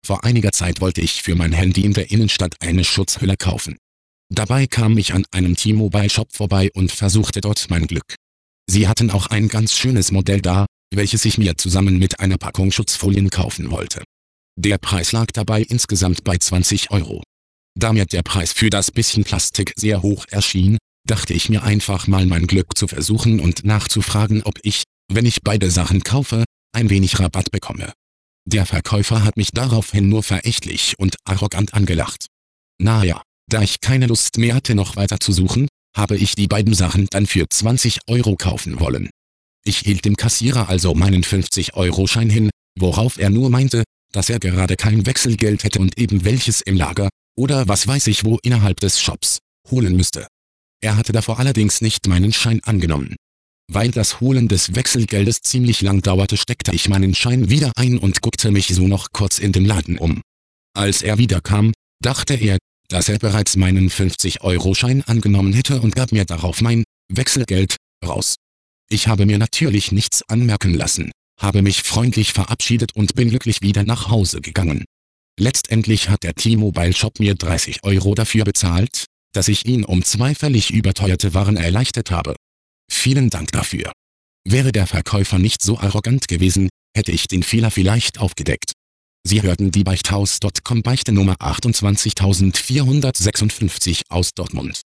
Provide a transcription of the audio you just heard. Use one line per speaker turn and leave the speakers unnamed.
Vor einiger Zeit wollte ich für mein Handy in der Innenstadt eine Schutzhülle kaufen. Dabei kam ich an einem T-Mobile-Shop vorbei und versuchte dort mein Glück. Sie hatten auch ein ganz schönes Modell da, welches ich mir zusammen mit einer Packung Schutzfolien kaufen wollte. Der Preis lag dabei insgesamt bei 20 Euro. Da mir der Preis für das bisschen Plastik sehr hoch erschien, dachte ich mir einfach mal mein Glück zu versuchen und nachzufragen, ob ich, wenn ich beide Sachen kaufe, ein wenig Rabatt bekomme. Der Verkäufer hat mich daraufhin nur verächtlich und arrogant angelacht. Naja, da ich keine Lust mehr hatte noch weiter zu suchen, habe ich die beiden Sachen dann für 20 Euro kaufen wollen. Ich hielt dem Kassierer also meinen 50-Euro-Schein hin, worauf er nur meinte, dass er gerade kein Wechselgeld hätte und eben welches im Lager, oder was weiß ich wo innerhalb des Shops, holen müsste. Er hatte davor allerdings nicht meinen Schein angenommen. Weil das Holen des Wechselgeldes ziemlich lang dauerte, steckte ich meinen Schein wieder ein und guckte mich so noch kurz in dem Laden um. Als er wiederkam, dachte er, dass er bereits meinen 50-Euro-Schein angenommen hätte und gab mir darauf mein Wechselgeld raus. Ich habe mir natürlich nichts anmerken lassen, habe mich freundlich verabschiedet und bin glücklich wieder nach Hause gegangen. Letztendlich hat der T-Mobile-Shop mir 30 Euro dafür bezahlt, dass ich ihn um 2 völlig überteuerte Waren erleichtert habe. Vielen Dank dafür. Wäre der Verkäufer nicht so arrogant gewesen, hätte ich den Fehler vielleicht aufgedeckt. Sie hörten die Beichthaus.com Beichte Nummer 28456 aus Dortmund.